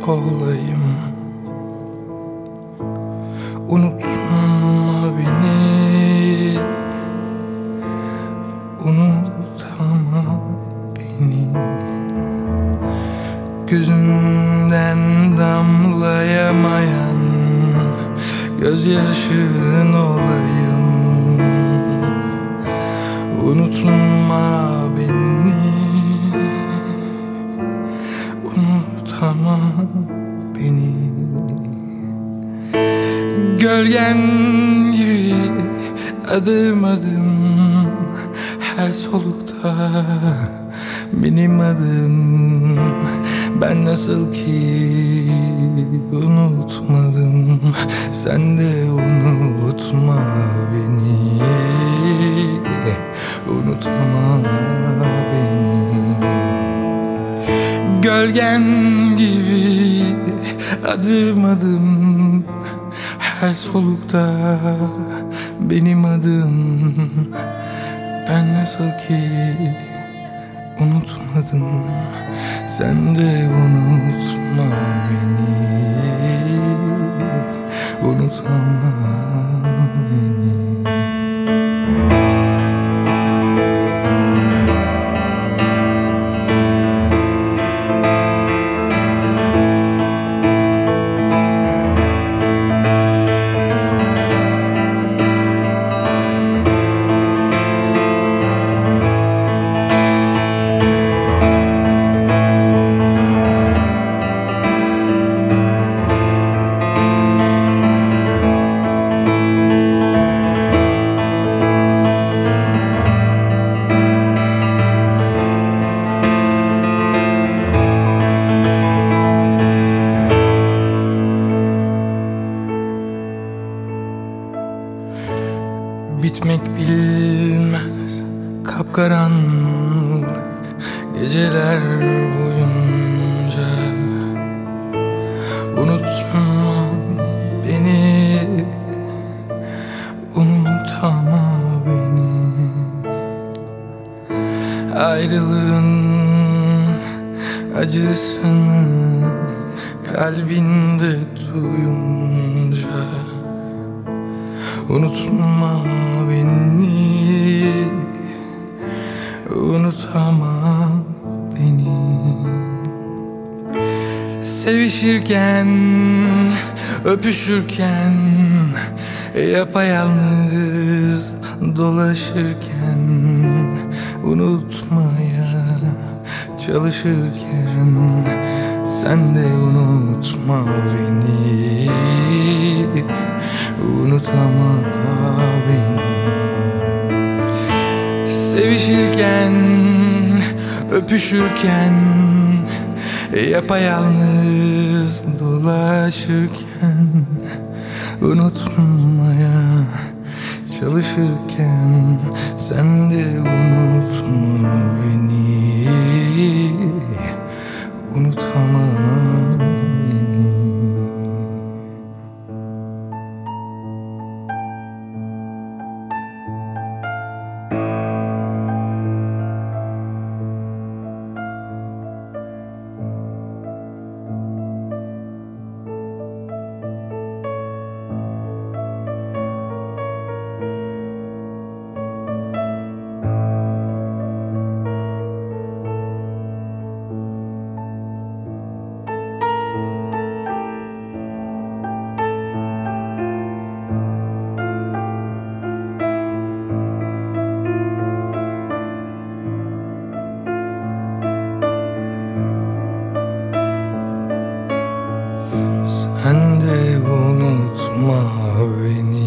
olayım. Unutma beni, unutma beni. Gözünden damlayamayan gözyaşın olayım. Unutma beni, unutma beni. Gölgen gibi adım adım her solukta benim adım. Ben nasıl ki unutmadım, sen de unutma beni, unutma beni. Gölgen gibi adım adım her solukta benim adım. Ben nasıl ki unutmadım, sen de unutma beni, unutma beni. Bitmek bilmez kapkaranlık geceler boyunca. Unutma beni, unutma beni. Ayrılığın acısını kalbinde duyunca. Unutma beni, unutma beni. Sevişirken, öpüşürken, yapayalnız dolaşırken, unutmaya çalışırken, sen de unutma beni, unutma beni. Sevişirken, öpüşürken, yapayalnız dolaşırken, unutmaya çalışırken, sen de unutma beni, unutma beni. Sen de unutma beni.